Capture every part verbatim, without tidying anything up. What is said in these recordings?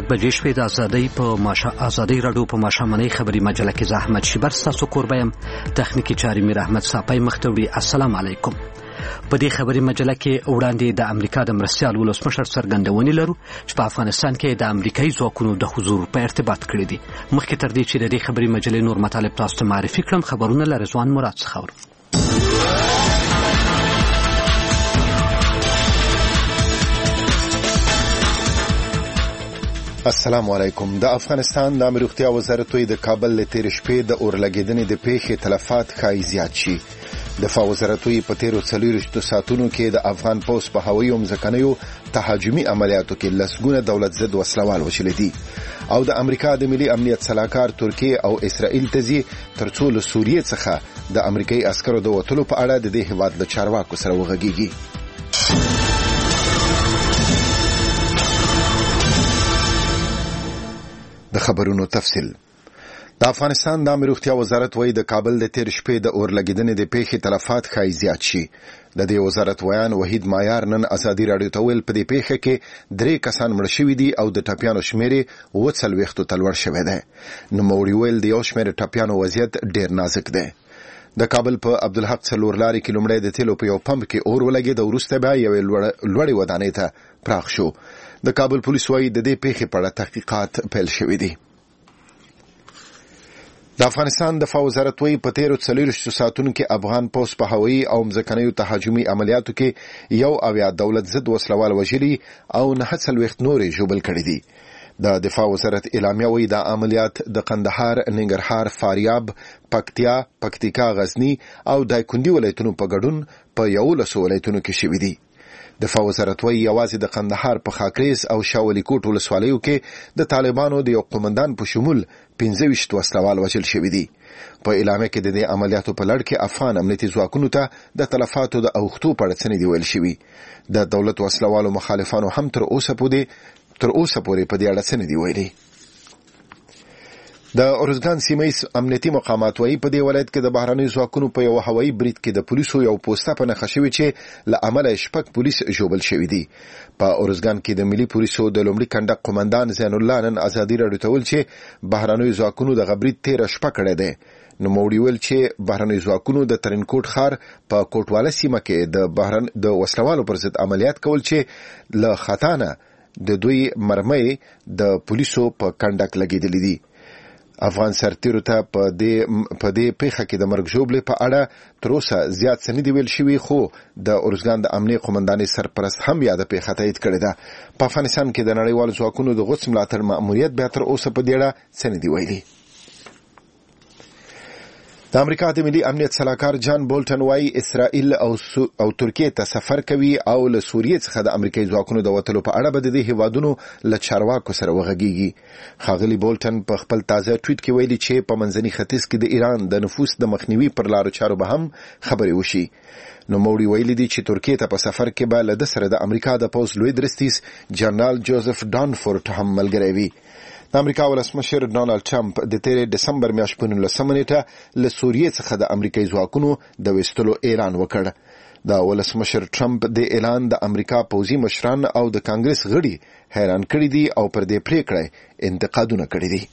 بجې شپې د ازادۍ په ماشه ازادۍ راډیو په ماښامنۍ خبري مجله کې زحمت شیبر ستاسو کوربه یم. تخنیکی چارې میر احمد صافی مخ ته وړي. السلام علیکم. په دې خبري مجله کې وړاندې د امریکا د مرستیال ولسمشر څرګندونې لرو چې په افغانستان کې د امریکایي ځواکونو د حضور په ارتباط کړی دي. مخکې تر دې چې د دې خبري مجلې نور مطالب تاسو ته معرفي کړم، خبرونه له رضوان مراد څخه اورو. السلام علیکم. د افغانستان د امنیت روغتیا وزارت د کابل له تیر شپې د اورلګیدنې د پیښې تلفات ښایي زیات شي. دفاع وزارت په تیرو څلوېښتو ساعتونو کې د افغان پوځ په هوایي او ځمکنیو تهاجمي عملیاتو کې لسګونه دولت ضد وسلوال وژلي دي او د امریکا د ملي امنیت سلاکار ترکیه او اسرائیل ته ځي ترڅو له سوریې څخه د امریکایي عسکرو د وټلو په اړه د دې هیواد له چارواکو سره وغږیږي. د خبرونو تفصیل. د افغانستان د امنیت روغتیا وزارت وايي د کابل د تیر شپې د اورلګیدنې د پیښې تلفات ښایي زیات شي. د دې وزارت ویان وحید مایار نن ازادي راډیو ته ویل په دې پیښه کې درې کسان مړ شوي دي او د ټپیانو شمېر اووه څلوېښتو ته لوړ شوی دی. نوموړي ویل د یو شمېر ټپیانو وضعیت ډېر نازک دی. د کابل په عبدالحق څلور لارې کې لومړی د تیلو په یو پمپ کې اور ولګېد او وروسته بیا یوې لوړې ودانۍ ته پراخ شو. د کابل پولیس وايي د دې پیښې په اړه تحقیقات پیل شوي دي. د افغانستان دفاع وزارت وايي په تیرو څلوېښتو ساعتونو کې افغان پوځ په هوایي او ځمکنیو تهاجمي عملیاتو کې یو اویا دولت ضد وسلوال وژلي او نهه څلوېښت نورې ژوبل کړي دي. د دفاع وزارت اعلامیه وايي دا عملیات د قندهار، ننګرهار، فاریاب، پکتیا، پکتیکا، غزنی او دایکنډي ولایتونو په ګډون په یولسو ولایتونو کې شوي دي. دفاع وزارت وايي یوازې د قندهار په خاکریز او شاولی کوټ ولسوالیو کې د طالبانو د یو قومندان په شمول پنځه ویشت وسلوال وژل شوي دي. په اعلامیه کې د دې عملیاتو په لړ کې افغان امنیتي ځواکونو ته د تلفاتو د اوښتو په اړه څه نه دي ویل شوي. د دولت وسلوالو مخالفانو هم تر اوسه پورې تر اوسه پورې په دې اړه څه نه دي ویلي. د ارزګان سیمه ییز امنیتي مقامات وايي په دې ولایت کې د بهرنیو ځواکونو په یو هوایي برید کې د پولیسو یو پوسټه په نښه شوې چې له امله شپږ پولیس ژوبل شوي دي. په ارزګان کې د ملي پولیسو د لومړي کنډک قومندان زین الله نن ازادي راډیو ته ویل چې بهرنیو ځواکونو د برید تیره شپه کړې ده. نوموړي ویل چې بهرنیو ځواکونو د ترینکوټ ښار په کوټواله سیمه کې د بهرن د وسلوالو پر ضد عملیات کول چې له خطا نه د دوی مرمۍ د پولیسو په کنډک لګېدلې دي. افغان سرتیرو ته په دې په دې پیښه کې د مرګ ژوبلې په اړه تر اوسه زیات څه نه دي ویل شوي، خو د ارزګان د امنیه قومندانۍ سرپرست هم یاده پیښه تایید کړې ده. په افغانستان کې د نړیوالو ځواکونو د غوڅ ملاتړ مأموریت بیا تر اوسه په دې اړه څه نه دي ویلي. د امریکا د ملي امنیت سلاکار جان بولټن وايي اسرائیل او سو او ترکیه ته سفر کوي او له سوریې څخه د امریکایي ځواکونو د وټلو په اړه به د دې هیوادونو له چارواکو سره وغږیږي. ښاغلي بولټن په خپل تازه ټویټ کې ویلي چې په منځني ختیځ کې د ایران د نفوذ د مخنیوي پر لارو چارو به هم خبرې وشي. نوموړي ویلي دي چې ترکیه ته په سفر کې به له ده سره د امریکا د پوځ لوی درستیز جنرال جوزف ډانفورد هم ملګری وي. د امریکا ولسمشر ډونالد ټرمپ د تیر دسمبر میاشتې په نولسمه نیټه له سوریې څخه د امریکایي ځواکونو د ویستلو اعلان وکړ. د ولسمشر ټرمپ د اعلان د امریکا پوځي مشران او د کانګرس غړي حیران کړي دي او پر دې پریکړه انتقادونه کړي دي.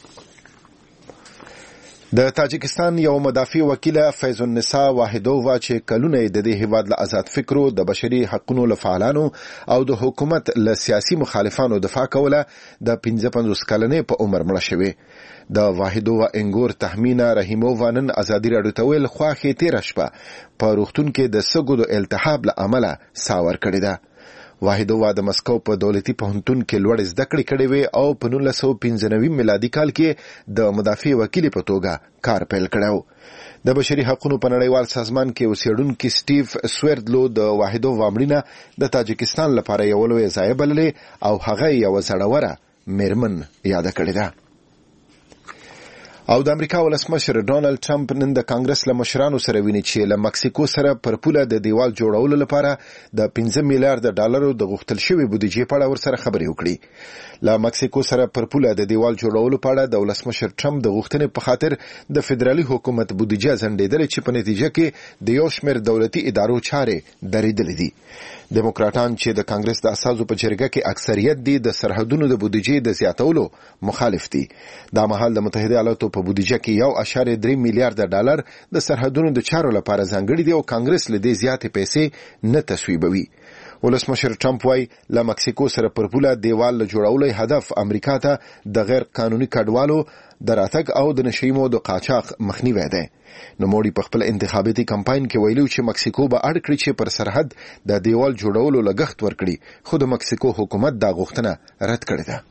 د تاجکستان یو مدافع وکیله فیض النساء واحدووا چې کلونه د دې هیواد له آزاد فکرو، د بشري حقوقو لفعالانو او د حکومت له سیاسي مخالفانو دفاع کوله د پنځه پنځوس کلنې په عمر مړه شوې. د واحدووا انګور تهمینا رحیمووا نن ازادي راډیو ته ویل خواښې تیره شپه په روغتون کې د سږو د التهاب له امله ساه ورکړې ده. واحدووا د مسکو په دولتي پوهنتون کې لوړ زده کړې کړې وې او په نولس سوه پنځه نوي میلادي کال کې د مدافع وکیل په توګه کار پیل کړو. د بشري حقوقو په نړیوال سازمان کې اوسیدونکي سټیو سویردلو د واحدووا مړینه د تاجکستان لپاره یو لوی ضایعه بللې او هغه یو زړوره میرمن یاد کړې ده. او د امریکا ولسمشر ډونالد ټرمپ نن د کانګرس له مشرانو سره ویني چې له مکسیکو سره پر پوله د دیوال جوړولو لپاره د پنځه میلیارډ ډالرو د غوښتل شوی بودیجې په اړه ورسره خبرې وکړي. له مکسیکو سره پر پوله د دیوال جوړولو په اړه د ولسمشر ټرمپ د غوښتنې په خاطر د فدرالي حکومت بودیجه ځنډېدل چې په نتیجه کې د یو شمېر دولتي ادارو چارې درېدلې دي. دیموکراتان چې د کانګرس د اساسو په جرګه کې اکثریت دي د سرحدونو د بودیجې د زیاتولو مخالف دي. دا مهال د متحده ایالاتو په بودیجه کې یو اشاریه درې میلیارډ ډالر د سرحدونو د چارو لپاره ځانګړي دي او کانګرس له دې زیاتې پیسې نه تصویبوي. ولسمشر ټرمپ وايي له مکسیکو سره پر پوله دیوال له جوړولو هدف امریکا ته د غیر قانوني کډوالو د راتګ او د نشئی موادو قاچاق مخنیوی دی. نوموړي په خپل انتخاباتي کمپاین کې ویلو چې مکسیکو به اړ کړي چې پر سرحد د دیوال جوړولو لګښت ورکړي، خو د مکسیکو حکومت دا غوښتنه رد کړې ده.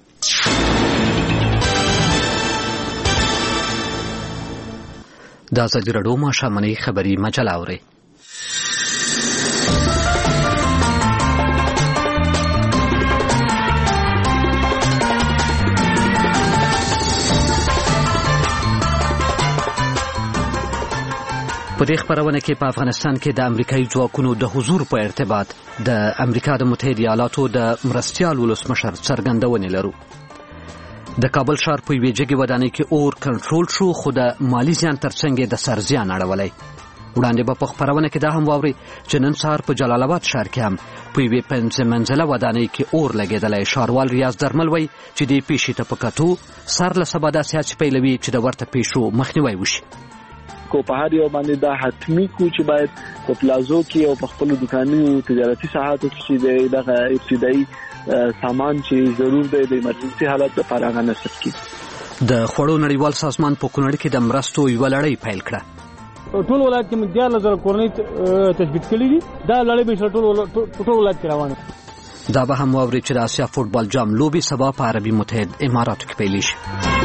د ازادي راډیو ماښامنۍ خبري مجله اورئ. په دې خبرونه کې په افغانستان کې د امریکایي ځواکونو د حضور په ارتباط د امریکا د متحده ایالاتو د مرستیال ولسمشر څرګندونې لرو. د کابل ښار په یوې جګې ودانۍ کې اور کنټرول شو، خو د مالی زیان ترڅنګ د سر زیان اړولی. وړاندې به په خبرونه کې دا هم واورئ چې نن سهار په جلال آباد ښار کې هم په یوې پنځه منزله ودانۍ کې اور لګېدلی. ښاروال ریاض درمل وایي چې دې پیښې ته په کتو سر له سبا داسې هڅې پیلوي چې د ورته پیښو مخنیوی وشي. کو په هر یو باندې دا حتمی کو چې باید په پلازو کې او په خپل دکانونو تجارتي ساحاتو کې د دغه ابتدایي سامان چې ضرور دی د ایمرجنسي حالت لپاره هغه نصب کړي. د خوړو نړیوال سازمان په کونړ کې د مرستو یوه لړۍ پیل کړه. ټول ولایت کې مدیا نظر کورنۍ تثبیت کړي دي. دا لړۍ به ټول ټول ولایت کې روانه. دا به هم واورئ چې د آسیا فوټبال جام لوبې سبا په عربي متحد اماراتو کې پیلېږي.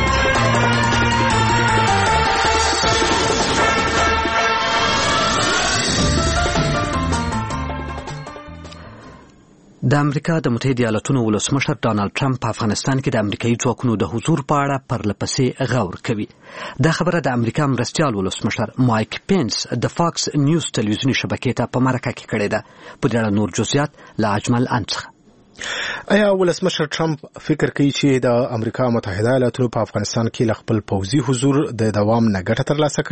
د امریکا د متحده ایالاتونو ولسمشر ډانلډ ټرمپ په افغانستان کې د امریکایي ځواکونو د حضور په اړه پرلپسې غور کوي. دا خبره د امریکا مرستیال ولسمشر مایک پینس د فاکس نیوز تلویزیوني شبکې ته په مرکه کې کړې ده. په دې اړه نور جزئیات له اجمل انڅخه. آیا ولسمشر ټرمپ فکر کوي چې د امریکا متحده ایالاتونو په افغانستان کې له خپل پوځي حضور د دوام نه ګټه ترلاسه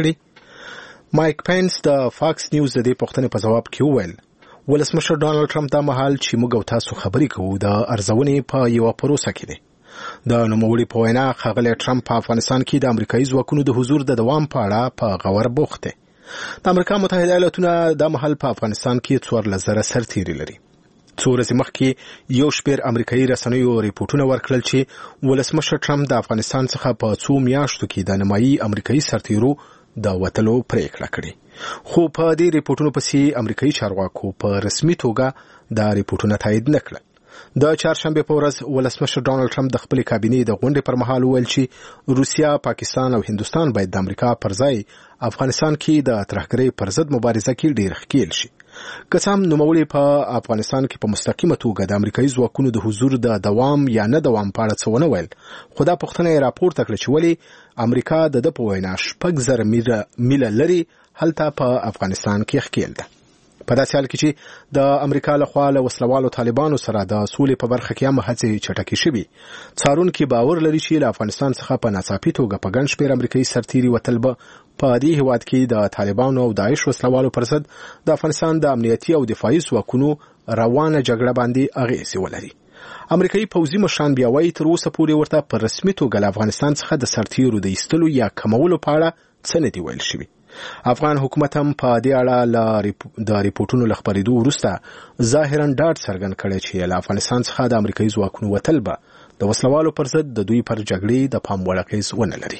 کړي؟ مایک پینس د فاکس نیوز د دې پوښتنې په ځواب کې وویل ولسمشر ډانلډ ټرمپ دا مهال چې موږ او تاسو خبرې کوو د ارزونې په یوه پروسه کې دی. د نوموړي په وینا ښاغلی ټرمپ په افغانستان کې د امریکایي ځواکونو د حضور د دوام په اړه په غور بوخت دی. د امریکا متحده ایالاتونه دا مهال په افغانستان کې څوارلس زره سرتیري لري. څو ورځې مخکې یو شمېر امریکایي رسنیو ریپورټونه ورکړل چې ولسمشر ټرمپ د افغانستان څخه په څو میاشتو کې د نیمایي امریکایي سرتیرو د وتلو پریکړه کړې. خو په دې ریپورټونو پسې امریکایي چارواکو په رسمي توګه دا ریپورټونه تایید نه کړل. د چهارشنبه په ورځ ولسمشر ډانلډ ټرمپ د خپلې کابینې د غونډې پر مهال وویل چې روسیا، پاکستان او هندوستان باید د امریکا پر ځای افغانستان کې د ترهګرۍ پر ضد مبارزه کې ډېر ښکیل شي. که څه هم نوموړي په افغانستان کې په مستقیمه توګه د امریکایي ځواکونو د حضور د دوام یا نه دوام په اړه څه ونه ویل، خو دا پوښتنه یې راپورته کړه چې ولې امریکا د ده په وینا شپږ زره میله لرې هلته په افغانستان کې ښکیل ده. په داسې حال کې چې د امریکا لخوا له وسلوالو طالبانو سره د سولې په برخه کې هم هڅې چټکې شوي، څارونکي باور لري چې له افغانستان څخه په ناڅاپي توګه په ګڼ شمېر امریکایي سرتیري وتل به په دې هېواد کې د طالبانو او داعش وسلوالو پر ضد د افغانستان د امنیتي او دفاعي ځواکونو روانه جګړه باندې اغېزې ولري. امریکایي پوځي مشران بیا وایي تر اوسه پورې ورته په رسمي توګه له افغانستان څخه د سرتیرو د ایستلو یا کمولو په اړه څه نه دي ویل شوي. افغان حکومت هم په دې اړه د ریپورټونو له خپرېدو وروسته ظاهرا ډاډ څرګند کړی چې له افغانستان څخه د امریکایي ځواکونو وتل به د وسلوالو پر ضد د دوی پر جګړې د پام وړ اغېز ونه لري.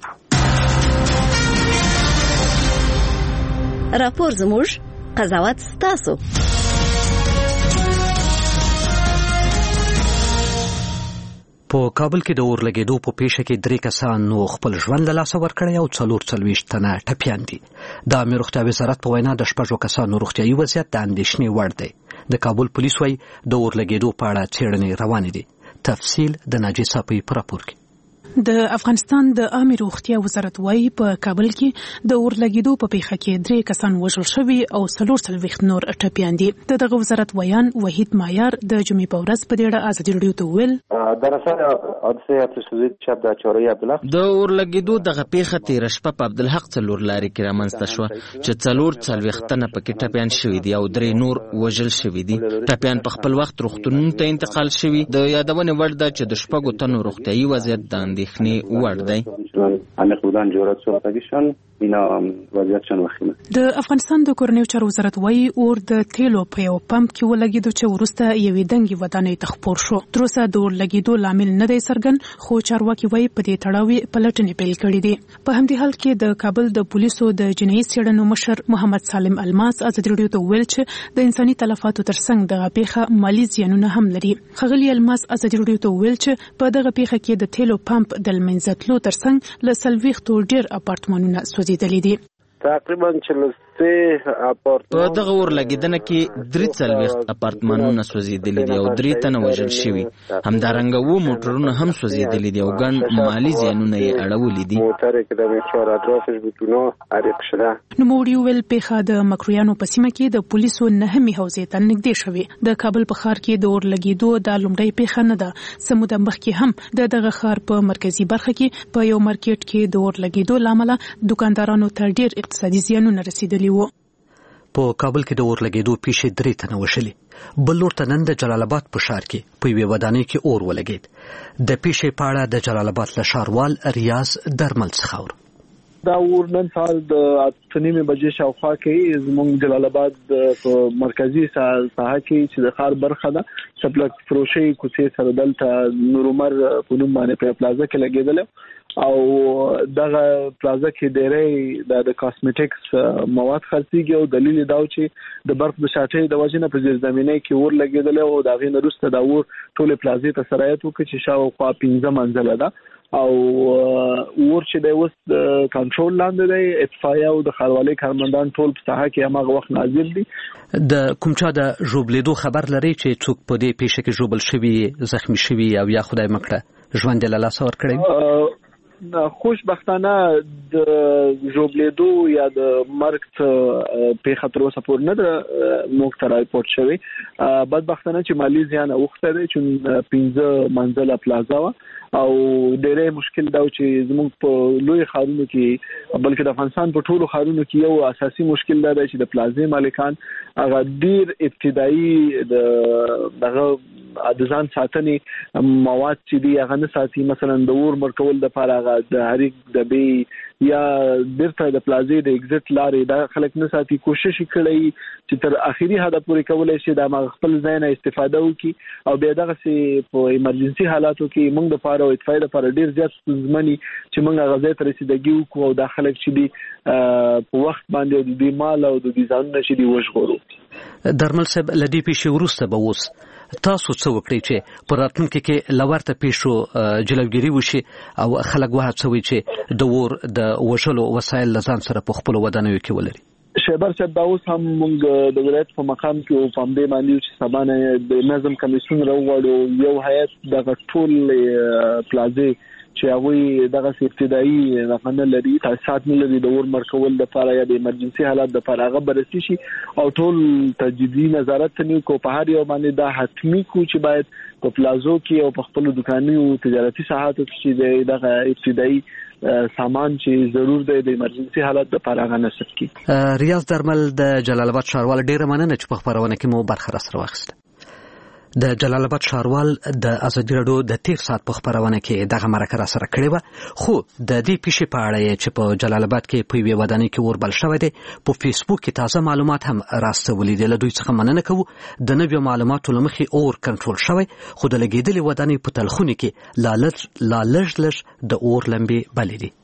راپور زموږ، قضاوت ستاسو. په کابل کې د اور لګېدو په پیښه کې درې کسانو خپل ژوند له لاسه ورکړی او څلور څلوېښت تنه ټپیان دي. د عامې روغتیا وزارت په وینا د شپږو کسانو روغتیایي وضعیت د اندېښنې وړ دی. د کابل پولیس وایي د اور لګېدو په اړه څېړنې روانې دي. تفصیل د ناجي صافي په راپور کې. د افغانستان د عامه روغتیا وزارت وايي په کابل کې د اورلګیدو په پیښه کې درې کسان وژل شوي او څلور څلوېښت نور ټپیان دي. دغه وزارت ویان وحید معیار د جمعې په ورځ په دې اړه ازادي راډیو ته وویل در اثر حادثه اتوسوزیت شب در چهارراه عبدالحق د اورلګیدو دغه پیښه تیر شپه په عبدالحق څلور لارې کې رامنځته شوه چې څلور څلوېښت تنه پکې ټپیان شوي دي او درې نور وژل شوي دي. ټپیان په خپل وخت روغتونونو ته انتقال شوي. د یادونې وړ ده چې د شپږو تنو روغتیايي وضعیت د اندېښنې وړ دی. عمیق بودن جرأت صحبتیشان اینا وضعیتشان وخیمه. د افغانستان د کورنیو چارو وزارت وايي اور د تیلو په یو پمپ کې ولګیدو چې وروسته یوې دنګې ودانۍ ته خپور شو. تر اوسه د اور لګیدو لامل نه دی څرګند، خو چارواکي وايي په دې تړاو پلټنې پیل کړې دي. په همدې حال کې د کابل د پولیسو د جنایي څېړنو مشر محمد سالم الماس ازادي راډیو ته وویل چې د انساني تلفاتو ترڅنګ دغه پیښه مالي زیانونه هم لري. ښاغلي الماس ازادي راډیو ته وویل چې په دغه پیښه کې د تیلو پمپ د لمنځه تلو ترڅنګ له څلوېښتو ډېر اپارتمانونه سوځېدلي دي. تقریبا چلسته اپارتمان په دغه اور لګیدنه کې درې څلوېښت اپارتمانونه سوځېدلي دي او درې تنه وژل شوي. همدارنګه اووه موټرونه هم سوځېدلي دي او ګڼ مالي زیانونه یې اړولي دي. نوموړي وویل پیښه د مکرویانو په سیمه کې د پولیسو نهمې حوزې ته نږدې شوې. د کابل په ښار کې د اور لګیدو دا لومړۍ پیښه نه ده. څه موده مخکې هم د دغه ښار په مرکزي برخه کې په یو مارکیټ کې د اور لګیدو له امله دوکاندارانو ته ډېر اقتصادي زیانونه رسیدلي وو. په کابل کې د اور لګیدو پیښې درې تنه وشلي. بل لور ته نن د جلال آباد په ښار کې په یوې ودانۍ کې اور ولګید. د پیښې په اړه د جلال آباد له ښاروال ریاض درمل څخه اورو. دا اور نن سهار د اته نیمې بجې شاوخوا کې زموږ جلال آباد په مرکزي ساحه کې چې د ښار برخه ده سپلک فروشي کوڅې سره دلته نور عمر په نوم باندې په پلازا کې لګیدل او دغه پلازا کې ډېرې د کاسمیټکس مواد خرڅيږي او دلیل دا و چې د برق د شاټۍ د وجې نه په زیر زمینه کې اور لګیدل او د هغې نه وروسته دا اور ټولې پلازې ته سرایت وکړي چې شاوخوا پنځه منزله ده او اور چې د اوس کنټرول لاندې دی. اطفائیه او د ښاروالۍ کارمندان ټول په ساحه کې هماغه وخت نازل دي. د کوم چا د ژوبلېدو خبر لري چې څوک په دې پیښه کې ژوبل شوي، زخمی شوي او یا خدای مکړه ژوند یې له لاسه ورکړی؟ خوشبختانه د ژوبلېدو یا د مرګ پیښه تر اوسه پورې نه ده موږ ته راپورټ شوی. بدبختانه چې مالي زیان اوښتی دی چې پنځه منزله پلازا وه او ډېرې مشکل دا چې زموږ په لوی ښارونو کې بلکې د افغانستان په ټولو ښارونو کې یو اساسي مشکل دا دی چې د پلازې مالکان هغه ډېر ابتدایي د دغه د ځان ساتنې مواد چې دي هغه نه ساتي. مثلا د اور مرکول دپاره هغه د هریک ډبې یا بیرته د پلازې د اگزیټ لارې دا خلک نه ساتي. کوشش کړی چې تر اخري حد پورې کولی شي د خپل ځای نه استفاده وکړي او بیا دغسې په ایمرجنسي حالاتو کې موږ دپاره او اطفائیې دپاره ډېر زیات ستونزمن چې موږ هغه ځای ته رسیدګي وکړو او دا خلک چې دي په وخت باندې د دوی مال او د دوی ځانونه چې دي وژغورو. درمل صاحب له دې پیښې وروسته به اوس تاسو څه وکړئ چې په راتلونکي کې له ورته پیښو جلوګیري وشي او خلک وهڅوي چې د اور د وژلو وسایل له ځان سره په خپلو ودانیو کې ولري؟ شهبر صاحب دا اوس هم موږ د ولایت په مقام کې او په همدې باندې چې سبا نه د نظم کمیسیون راوغواړو یو هیئت دغه ټول پلازې چې هغوی دغه ابتدایي دغه نه لري تاسیسات نه لري د اور مرکول دپاره یا د ایمرجنسي حالات دپاره هغه بررسي شي او ټول تجدیدي نظارت ته نیو کو په هر یو باندې دا حتمي کو چې باید په پلازو کې او په خپلو دوکاني او تجارتي ساحاتو کې چې دغه ابتدایي سامان چې ضرور دی د ایمرجنسي حالت دپاره هغه نصب کړي. ریاض درمل د جلال آباد ښاروال ډېره مننه چې په خپرونه کې مو برخه راسره واخیسته. د جلال آباد ښاروال د ازادي راډیو د تیر ساعت په خبرونه کې دغه مرکه را سره کړې وه، خو د دې پیښې په اړه چې په جلال آباد کې په یوې ودانۍ کې اور بل شوی دی په فیسبوک کې تازه معلومات هم راستولي دي. له دوی څخه مننه کوو. د نویو معلوماتو له مخې اور کنټرول شوی، خو د لګېدلې ودانۍ په تلخونې کې لا لږ لږ د اور لمبې بلې دي.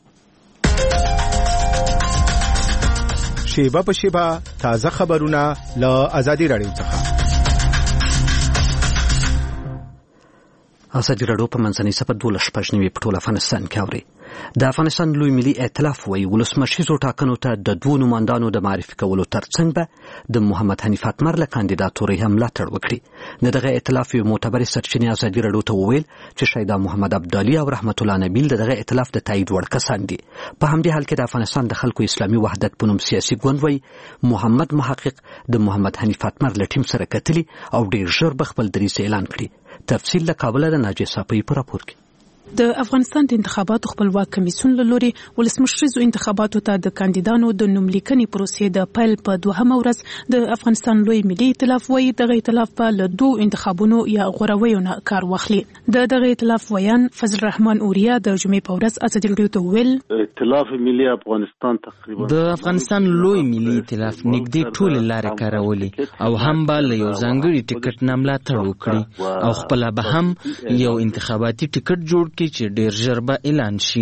شیبه په شیبه تازه خبرونه له ازادي راډیو څخه. ازادي راډیو په منځنۍ سپه دولس شپږ نوي په ټول افغانستان کې اوري. د افغانستان لوی ملي ائتلاف وایي ولسمشریزو ټاکنو ته د دوو نوماندانو د معرفي کولو ترڅنګ به د محمد حنیف اتمر له کاندیداتورۍ هم ملاتړ وکړي. د دغه ائتلاف یو معتبرې سرچینې ازادي راډیو ته وویل چې شهیدا محمد ابدالي او رحمت الله نبیل د دغه ائتلاف د تایید وړ کسان دي. په همدې حال کې د افغانستان د خلکو اسلامي وحدت په نوم سیاسي ګوند وایي محمد محقق د محمد حنیف اتمر له ټیم سره کتلي او ډېر ژر به خپل دریځ اعلان کړي. تفصیل له کابله د ناجیه صافی په راپور کې. د افغانستان د انتخاباتو خپلواک کمیسیون له لوري ولسمشریزو انتخاباتو ته د کاندیدانو د نوملیکنې پروسې د پیل په دوهمه ورځ د افغانستان لوی ملي ائتلاف وایي دغه ائتلاف په له دوه انتخابونو یا غورویو نه کار واخلي. د دغه ائتلاف ویان فضل الرحمن اوریا د جمعې په ورځ ازادي راډیو ته ویل ائتلاف ملي افغانستان تقریبا د افغانستان لوی ملي ائتلاف نږدې ټول لارې کارولې او هم به له یو ځانګړي ټیکټ نه ملاتړ وکړي او خپل به هم یو انتخاباتي ټیکټ جوړ کړي چې ډېر ژر به اعلان شي.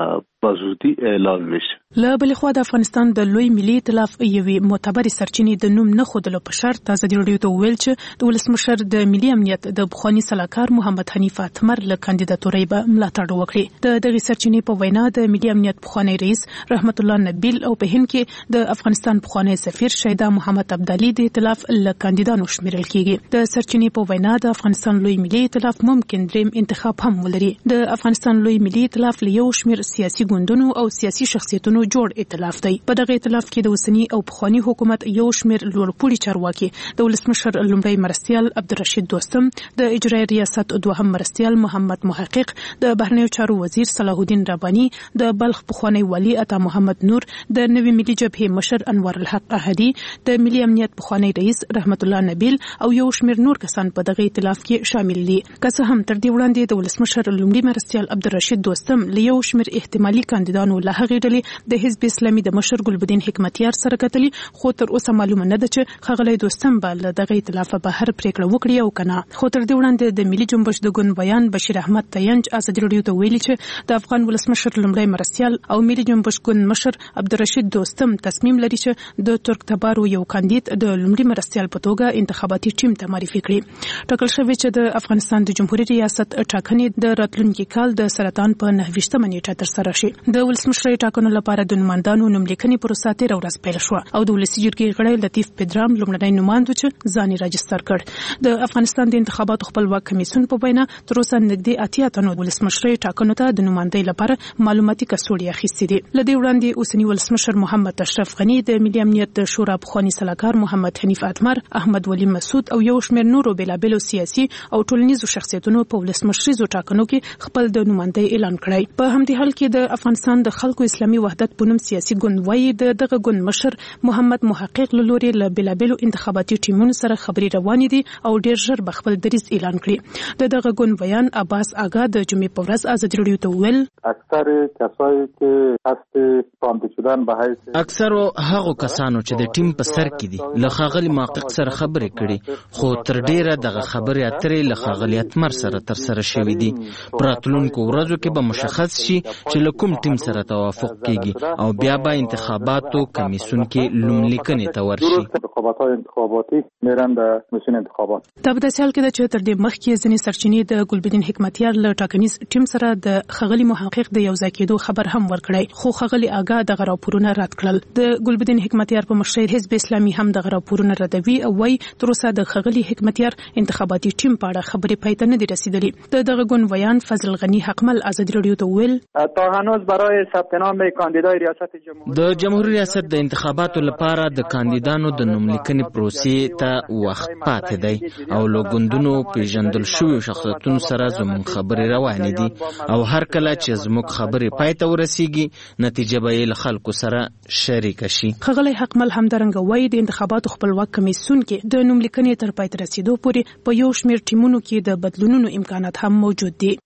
بازودی اعلان میشه. له بلې خوا د افغانستان د لوی ملي ائتلاف یوې معتبرې سرچینې د نوم نه ښودلو په شرط ازادي راډیو ته وویل چې د ولسمشر د ملي امنیت د پخواني سلاکار محمد حنیف اتمر له کاندیداتورۍ به ملاتړ وکړي. د دغې سرچینې په وینا د ملي امنیت پخوانی رئیس رحمت الله نبیل او په هند کې د افغانستان پخوانی سفیر شهیدا محمد ابدالي د ائتلاف له کاندیدانو شمیرل کیږي. د سرچینې په وینا د افغانستان لوی ملي ائتلاف ممکن دریم انتخاب هم ولري. د افغانستان لوی ملي ائتلاف له یو شمیر سیاسي ګوندونو او سیاسي شخصیتونو جوړ ائتلاف دی. په دغه ائتلاف کې د اوسني او پخوانی حکومت یو شمیر لوړپوړي چارواکي د ولسمشر لومړی مرستیال عبدالرشید دوستم، د اجرایي ریاست دوهم مرستیال محمد محقق، د بهرنیو چارو وزیر صلاح الدین رباني، د بلخ پخوانی والی عطا محمد نور، د نوي ملي جبهې مشر انور الحق احدي، د ملي امنیت پخوانی رئیس رحمت الله نبیل او یو شمیر نور کسان په دغه ائتلاف کې شامل دي. که څه هم تر دې وړاندې د ولسمشر لومړي مرستیال عبدالرشید دوستم له یو شمیر احتمالي کاندیدانو له هغې ډلې د حزب اسلامي د مشر ګلبدین حکمتیار سره کتلي، خو تر اوسه معلومه نه ده چې ښاغلی دوستم به له دغه ائتلاف بهر پریکړه وکړي او که نه. خو تر دې وړاندې د ملي جنبش د ګوند بیان بشیر احمد تینج ازادي راډیو ته ویلي چې د افغان ولسمشر لومړی مرستیال او ملي جنبش ګوند مشر عبدالرشید دوستم تصمیم لري چې د ترک تبارو یو کاندید د لومړي مرستیال په توګه انتخاباتي ټیم ته معرفي کړي. ټاکل شوی چې د افغانستان د جمهوریت ریاست ټاکنې د راتلونکي کال د سرطان په نهه ویشتمه نیټه ترسره شي. د ولسمشرۍ ټاکنو لپاره د نوماندانو نوملیکنې پروسه تېره ورځ پیل شوه او د ولسي جرګې غړی لطیف پدرام لومړنی نوماند و چې ځان یې راجستر کړ. د افغانستان د انتخاباتو خپلواک کمیسیون په وینا تر اوسه نږدې اتیا تنو ولسمشرۍ ټاکنو ته د نوماندۍ لپاره معلوماتي کڅوړې اخیستې دي. له دې وړاندې اوسني ولسمشر محمد اشرف غني، د ملي امنیت د شورا پخواني سلاکار محمد حنیف اتمر، احمد ولی مسعود او یو شمېر نورو بېلابېلو سیاسي او ټولنیزو شخصیتونو په ولسمشریزو ټاکنو کې خپل د نوماندۍ اعلان کړی. په همدې حال کې د افغانستان د خلکو اسلامي وحدت په نوم سیاسي ګوند وایي د دغه ګوند مشر محمد محقق له لوري له بېلابېلو انتخاباتي ټیمونو سره خبرې روانې دي او ډېر ژر به خپل دریځ اعلان کړي. د دغه ګوند بیان عباس آغا د جمعې په ورځ ازادي راډیو ته وویل اکثر کسایی که قصد پانده شدن به حیث اکثر هغو کسانو چې د ټیم په سر کې دي له ښاغلي محقق سره خبرې کړي، خو تر ډېره دغه خبرې اترې له ښاغلي اتمر سره ترسره شوې دي. په راتلونکو ورځو کې به مشخص شي چې له کوم ټیم سره توافق کیږي او بیا به انتخاباتو کمیسیون کې لوملیکنې ته ورشي. انتخابات‌های انتخاباتی میرن به کمیسیون انتخابات. دا په داسې حال کې ده چې تر دې مخکې ځینې سرچینې د ګلبدین حکمتیار له ټاکنیز ټیم سره د ښاغلي محقق د یوځای کېدو خبر هم ورکړی، خو ښاغلي آګا دغه راپورونه رد کړل. د ګلبدین حکمتیار په مشرۍ حزب اسلامي هم دغه راپورونه ردوي او وایي تر اوسه د ښاغلي حکمتیار انتخاباتي ټیم په اړه خبرې پای ته نه دي رسیدلې. د دغه ګوند ویان فضل غني حقمل ازادي راډیو ته ویل تا هنوز برای ثبت نام کاندیدای ریاست جمهوریت د جمهوریت ریاست د انتخاباتو لپاره د کاندیدانو د نوملیکنې پروسې ته وخت پاتې دی او له ګوندونو پیژندل شویو شخصیتونو سره زموږ خبرې روانې دي او هر کله چې زموږ خبرې پای ته ورسیږي نتیجه به یې له خلکو سره شریکه شي. ښاغلی حقمل همدارنګه وایي د انتخاباتو خپلواک کمیسیون کې د نوملیکنې تر پای ته رسیدو پورې په یو شمېر ټیمونو کې د بدلونونو امکانات هم موجود دي.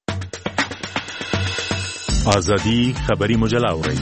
ازادي خبري مجله اورئ.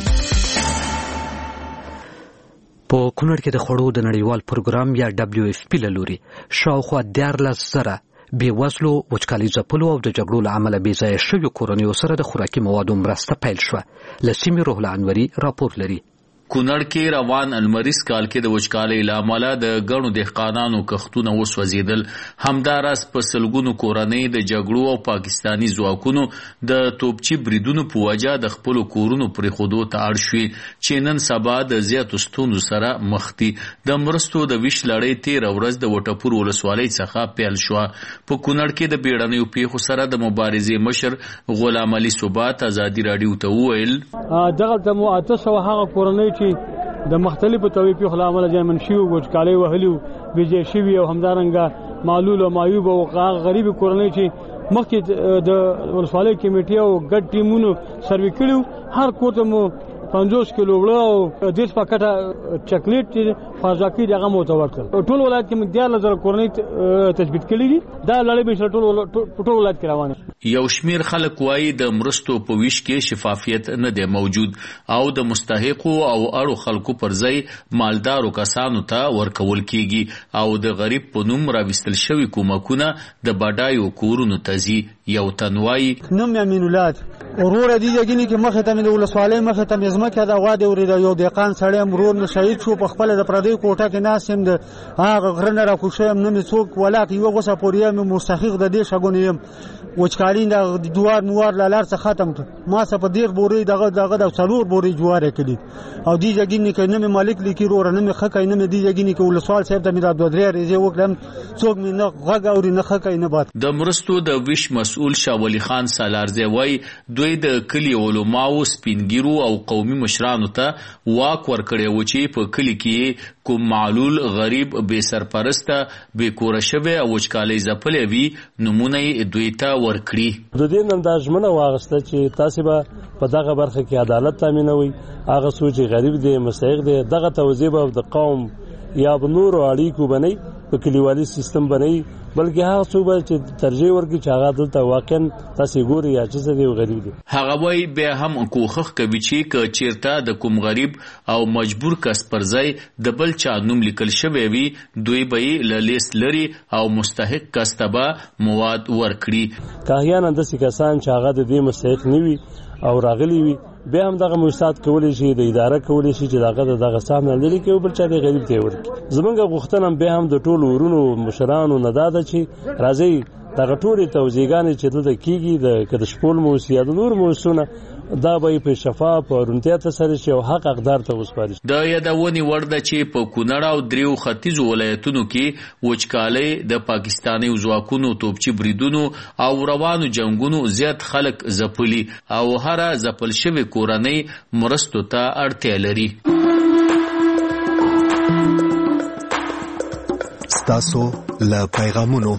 په کونړ کې د خوړو د نړیوال پروګرام یا دبليو اف پی له لوري شاوخوا دیارلس زره بې وزلو، وچکالي ځپلو او د جګړو له امله بې ځایه شویو کورنیو سره د خوراکي موادو مرسته پیل شوه. له سیمې روح الله انوري راپور لري. کونړ کې روان المریز کال کې د وچکالۍ له امله د ګڼو دهقانانو کښتونه وسوځېدل. همداراز په سلګونو کورنۍ د جګړو او پاکستاني ځواکونو د توپچي بریدونو په وجه د خپلو کورونو پرېښودو ته اړ شوي چې نن سبا د زیاتو ستونزو سره مخ دي. د مرستو د ویش لړۍ تېره ورځ د وټپور ولسوالۍ څخه پیل شوه. په کونړ کې د بیړنیو پیښو سره د مبارزې مشر غلام علي ثبات ازادي راډیو ته وویل دغه مو اته سوه هغه کورنۍ چې د مختلفو طبي پیښو له امله ځایمن شوي وو، وچکالۍ وهلي وو، بېځای شوي او همدارنګه معلول او معیوب او هغه غریبې کورنۍ چې مخکې د ولسوالۍ کمیټې او ګډ ټیمونو سروې کړي وو، هر کور ته مو پنځوس کیلو وړه او دېرش پاکټه چاکلیټ چې فازاکي دغه مو ته ورکړل. ټول ولایت کې موږ دیارلس زره کورنۍ تثبیت کړي دي. دا لړۍ به ټول ټول ولایت کې روانه. یو شمیر خلک وایي د مرستو په ویش کې شفافیت نه دی موجود او د مستحقو او اړو خلکو پر ځای مالدارو کسانو ته ورکول کیږي او د غریب په نوم راوستل شوي کومکونه د بډایو کورونو ته ځي. یو تن وایي نوم یې امین الله وروره دي جګینی کې مخه ته د ولسوالۍ مخه ته مزمکه د غوا د ورید یو دقان سړی مرور نه شهید شو. په خپل د پردی کوټه کې ناس هم د هغه غرنه را کوشم نه څوک ولاک یو غوسه پوریا مې مستحق د دې شګونی يم وچکالین د دوار موار لالار څخه ختم کړ. ما څه په ډیر بوري دغه دغه د څلور بوري جوار کړي او دی جګینی کې نه مالک لیکي ور نه مې خکای نه مې دی جګینی کې ولسوال صاحب ته مې د دوه درې ریزه وکړم څوک مې نه غږ اوري نه خکای نه بات. د مرستو د ویش مسؤل شاه ولی خان سالارزی وای دوی د کلی علماو سپینګیرو او قومي مشرانو ته واک ورکړی و چې په کلی کې کوم معلول غریب بے سرپرسته بے کور شوی او وچکالۍ ځپلې وي نمونه دوی ته ورکړي. د دې نن د ژمنه واغسته چې تاسو به په دغه برخه کې عدالت تامینوي. هغه سوچ غریب دی مستحق دی دغه توزیع به د قوم یا به نور اړیکو بنئ په کلیوالي سیستم بنئ بلکې هغه څوک چې ترجیح ورکړي چې هغه دلته واقعا تاسو ګوري یا چې څه دی غریب دی. هغه وایي بیا هم کوښښ کوي چې که چیرته د کوم غریب او مجبور کس پر ځای د بل چا نوم لیکل شوی وي دوی به یې له لیست لري او مستحق کس ته به مواد ورکړي. که احیانا داسې کسان چې هغه د دې مستحق نه وي او راغلي وي بیا هم دغه موسسات کولی شي د اداره کولی شي چې دغه دغه سهم نه لري کې بل چا د غریب ته ورکړي. زمونږ غوښتنه بیا هم د ټولو ورونو مشرانو نه دا ده چې راځي دغه ټولې توزیعګانې چې دلته کېږي د که د شپول موسسې یا د نور موسسونه دا به په شفاف او روڼتیا ترسره شي او حق حقدار ته وسپارل شي. د یادونې وړ ده چې په کونړ او دریو ختیځو ولایتونو کې وچکالۍ د پاکستاني ځواکونو توپچي بریدونو او روانو جنګونو زیات خلک ځپلي او هره ځپل شوې کورنۍ مرستو ته اړتیا لري. ستاسو له پیغامونو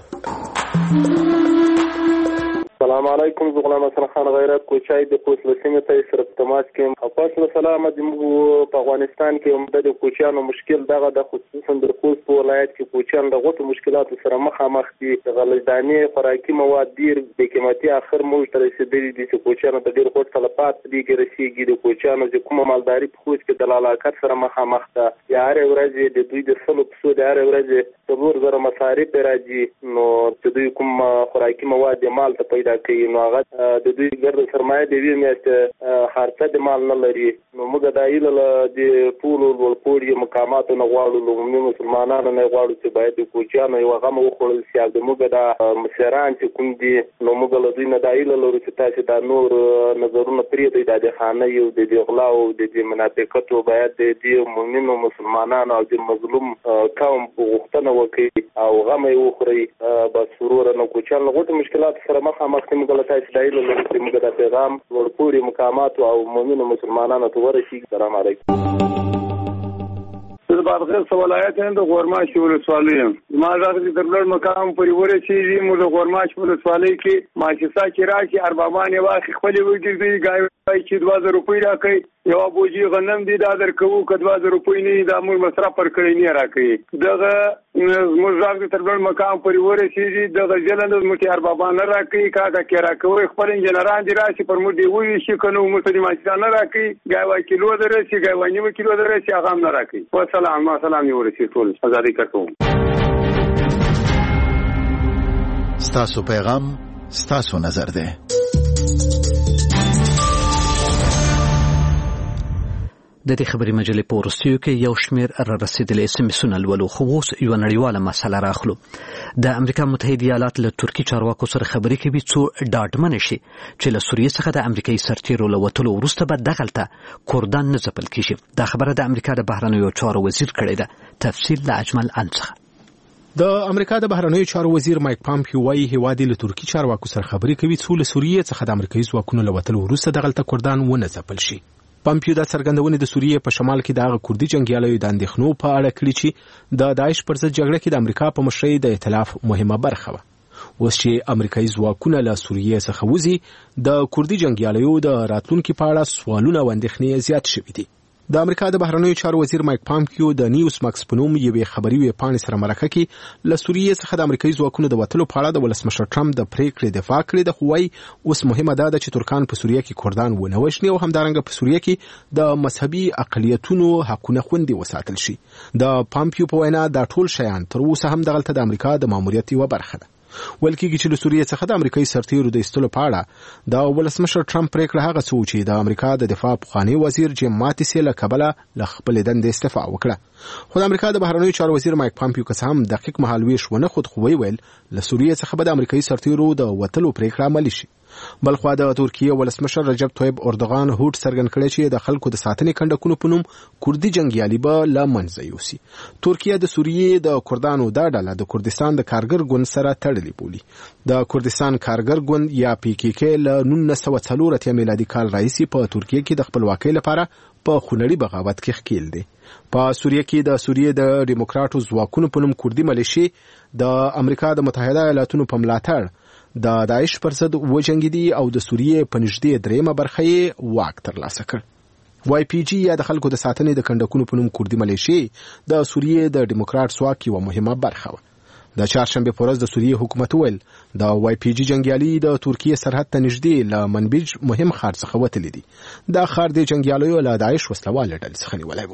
السلام علیکم. زه غلام حسن خان غیرت کوچای د کوچ لسمه ته سره تماس کې او پس له سلامت موږ په افغانستان کې هم د کوچانو مشکل دغه د خصوصا د خوست په ولایت کې کوچان د غوټو مشکلاتو سره مخامخ دي. د غلجداني خوراکي مواد ډیر د قیمتي اخر موږ تر رسیدلي دي چې کوچانو د ډیر غوټ تلفات دي کې رسیدي. د کوچانو چې کومه مالداري په خوست کې د لالاکت سره مخامخ ده یا هر ورځ د دوی د سلو په سود هر ورځ څلور زره مصارف راځي نو چې دوی کوم خوراکي مواد مال ته پیدا کوي نو هغه د دوی ګرد سرمایه د وی میاشت خرڅه د مال نه لري. نو موږ د ایله د ټول ولپوري مقاماتو نه غواړو لومړی مسلمانانو نه غواړو چې باید د کوچانو یو غم وخورل شي د موږ د مشران چې کوم دي نو موږ له دوی نه د ایله لرو چې تاسو د نور نظرونه پرې دی د خانه یو د دغلا او د منافقتو باید د مؤمنو مسلمانانو او د مظلوم قوم په غوښتنه وکړي او غم یې وخوري بس ورور نه کوچان غوټه مشکلات سره مخامخ موږ له تاسو د ایله لرو چې موږ د پیغام ورپوري مقامات او مؤمنو مسلمانانو ته ورشي. السلام علیکم. د بادغیس ولایت د غورماش ولسوالۍ ما راځي د بلډ مقام پورې ورسېږي. موږ د غورماش ولسوالۍ کې ماچسا چې راشي اربابان واخی خپل وګړي ګای چې دوه زره روپۍ راکړي یو بوجي غنم دي دا درکو که دوه زره روپۍ نه دا موږ مصرف پر کړی نه راکړي. دغه موږ راځي د بلډ مقام پورې ورسېږي دغه ځلند موږ اربابان راکړي کاګه کې راکوي خپل انجنيران دي راشي پر موږ دی وی شي کنو موږ د ماچسا نه راکړي ګای کیلو درسي ګای نیمه کیلو درسي هغه نه راکړي. سلام سلام یې ورسې ټول ازادي کوم. ستاسو پیغام ستاسو نظر ده. د دې خبري مجلې په ورستیو کې یو شمیر را رسیدلې سمسونه لولو خو اوس یو نړیواله مسله راخلو. د امریکا متحده ایالات له ترکی چارواکو سره خبرې کوي څو ډاډمن شي چې له سوریې څخه د امریکایي سرتیرو له وتلو وروسته به دغلته کردان نه ځپل کیږي. دا خبره د امریکا د بهرنیو چارو وزیر کړې ده. تفصیل له اجمل انڅخه. د امریکا د بهرنیو چارو وزیر مایک پامپیو وايي هیواد له ترکی چارواکو سره خبرې کوي څو له سوریې څخه د امریکایي ځواکونو له وتلو وروسته دغلته کردان ونه ځپل شي. پامپیو دا څرګندونه د سوریې په شمال کې د هغه کردي جنگیالیو د اندېښنو په اړه کړې چې د داعش پر ضد جګړه کې د امریکا په مشرۍ د ائتلاف مهمه برخه وه. اوس چې امریکایي ځواکونه له سوریې څخه وځي د کردي جنگیالیو د راتلونکي په اړه سوالونه او اندېښنې زیات شوي دي. د امریکا د بهرنیو چارو وزیر مایک پامپیو د نیوس ماکس په نوم یوې خبري ویبپاڼې سره مرکه کې له سوریې څخه د امریکایي ځواکونو د وتلو په اړه د ولسمشر ټرمپ د پریکړې دفاع کړې ده. خو وايي اوس مهمه ده چې ترکان په سوریې کې کردان ونه وژني او همدارنګه په سوریې کې د مذهبي اقلیتونو حقونه خوندي وساتل شي. د پامپیو په وینا دا ټول شیان تر اوسه هم دغلته د امریکا د ماموریت یوه برخه ده. ویل کېږي چې له سوریې څخه د امریکایي سرتیرو د ایستلو په اړه د ولسمشر ټرمپ پریکړه هغه څه و چې د امریکا د دفاع پخوانی وزیر جیم ماتیس له کبله له خپلې دندې استعفا وکړه. خو د امریکا د بهرنیو چارو وزیر مایک پامپیو که څه هم دقیق مهالویش ونه خود خو ویل له سوریې څخه به د امریکایي سرتیرو د وتلو پریکړه عملي شي. بلخوا د ترکیه ولسمشر رجب طیب اردوغان هوډ څرګند کړی چې د خلکو د ساتنې کندکونو په نوم کردي جنگیالي به له منځه یوسي. ترکیه د سوریې د کردانو دا ډله د کردستان د کارګر ګوند سره تړلې بولي. د کردستان کارګر ګوند یا پی کی کی له نولس سوه څلور اتیا میلادي کال راهیسې په ترکیه کې د خپلواکۍ لپاره په خونړي بغاوت کې ښکیل دی. په سوریه کې د سوریې د ډیموکراټو ځواکونو په نوم کردي ملیشې د امریکا د متحده ایالاتونو په ملاتړ د داعش پر ضد وجنګېدي او د سوریې په نږدې درېیمه برخه یې واک ترلاسه کړ. وای پی جی یا د خلکو د ساتنې د کندکونو په نوم کردي ملیشې د سوریې د ډیموکراټ ځواک یوه مهمه برخه وه. د چهارشنبې په ورځ د سوریې حکومت ویل د وای پی جی جنګیالي د ترکیې سرحد ته نږدې له منبج مهم ښار څخه وتلي دي. دا ښار د جنګیالیو له داعش وسلوالې ډلې څخه نیولی و.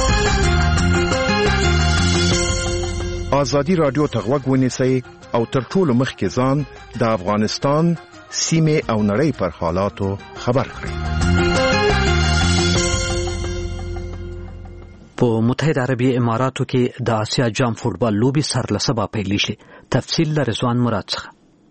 ازادي راډیو ته غوږ ونیسئ او تر ټولو مخکې ځان د افغانستان سیمې او نړۍ پر حالاتو خبر کړئ. په متحده عربي اماراتو کې د آسیا جام فوټبال لوبي سر له سبا پیل شي. تفصیل له رضوان مراد څخه.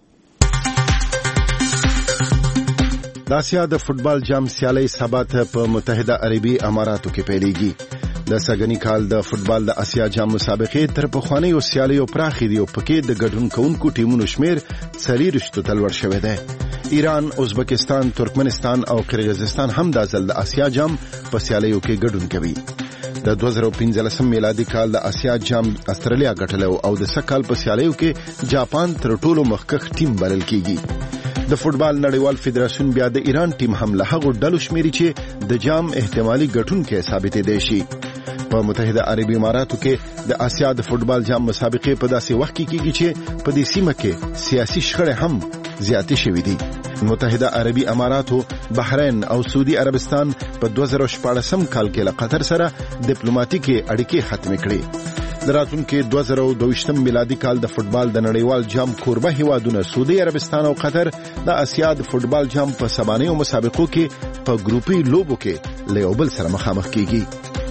د آسیا د فوټبال جام سیالي سبا ته په متحده عربي اماراتو کې پیلېږي. د سګنی کال د فوټبال د آسیا جام مسابقې تر پخوانیو سیالیو پراخې دي او پکې د ګډون کوونکو ټیمونو شمیر څلېرویشتو ته لوړ شوی دی. ایران، ازبکستان، ترکمنستان او قرغیزستان هم د ځل د آسیا جام په سیالیو کې ګډون کوي. د دوه زره پنځلسم میلادي کال د آسیا جام استرالیا ګټلو او د سکهال په سیالیو کې جاپان تر ټولو مخکښ ټیم بلل کیږي. د فوټبال نړیوال فدراسیون بیا د ایران ټیم هم له هغو ډلو شمیري چې د جام احتمالي ګټونکی ثابتې دی شي. په متحده عربي اماراتو کې د آسیا د فوټبال جام مسابقې په داسې وخت کې کیږي چې په دې سیمه کې سیاسي شخړې هم زیاتې شوې دي. متحده عربي اماراتو، بحرین او سعودي عربستان په دوه زره شپاړسم کال کې له قطر سره ډیپلوماټیکي اړیکې ختمې کړې. د راتلونکي دوه زره دوه میلادي کال د فوټبال د نړیوال جام کوربه هیوادونه سعودي عربستان او قطر د آسیا د فوټبال جام په سبانیو مسابقو کې په ګروپي لوبو کې له یو بل سره مخامخ کیږي.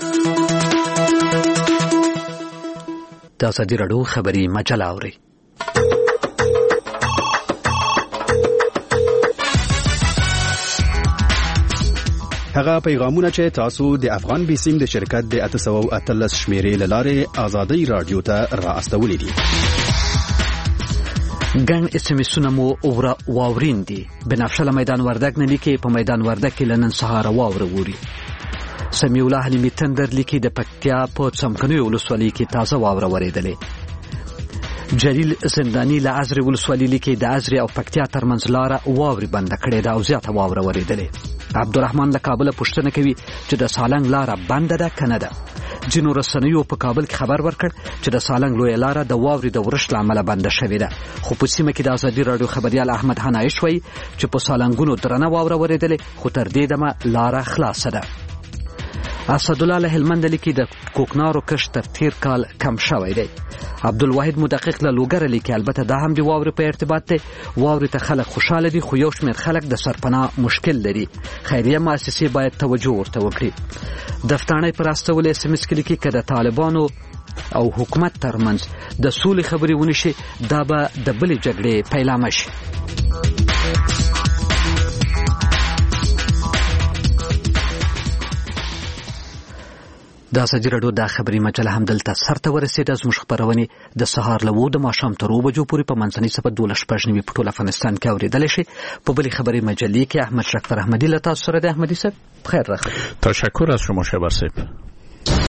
د ازادي راډیو خبري مجله اوري. هغه پیغامونه چې تاسو د افغان بیسیم د شرکت د اته سوه او اتلس شمیرې له لارې ازادي راډیو ته را استولې دي. ګڼ اس ام اسونه مو واورین دي. بنفشه له میدان وردګ نه لیکي په میدان وردګ کې لنن سهار واوره ووري. سمیع الله حلیمی تندر لیکي د پکتیا په څمکنیو ولسوالۍ کې تازه واوره ورېدلې. جلیل زندانی له ازرې ولسوالۍ لیکي د ازرې او پکتیا ترمنځ لاره واورې بنده کړې ده او زیاته واوره ورېدلې. عبدالرحمن له کابل پوښتنه کوي چې د سالنګ لاره بنده ده که نه ده. ځینو رسنیو په کابل کې خبر ورکړ چې د سالنګ لویه لاره د واورې د ورښت له امله بنده شوې ده. خو په سیمه کې د ازادي راډیو خبریال احمد حنایش وایي چې په سالنګونو درنه واوره ورېدلې خو تر دې دمه لاره خلاصه ده. اسدالله له هلمند لیکي د کوکنارو کښت تر تیر کال کم شوی دی. عبدالواحد مدقق له لوګر لیکي البته دا هم د واورې په ارتباط دی. واورې ته خلک خوشاله دي خو یو شمېر خلک د سرپناه مشکل لري. خیریه مؤسسې باید توجه ورته وکړي. دفتانۍ پر استول اس ام اس کې لیکي که د طالبانو او حکومت ترمنځ د سولې خبرې ونشي دا به د بلې جګړې پیلامه شي. دا سجی راډیو دا خبري مجله هم دلته سرته ورسېده. زموږ خبرونه د سهار له اوو د ماښام تر اوو بجو پورې په منځنۍ صفحه دولس شپږ نوي په ټول افغانستان کې اورېدلی شئ. په بلې خبري مجلې کې احمد شکر احمدي له تاسو سره د احمدي صاحب خیر راغلی. تشکر از شما شبر صاحب.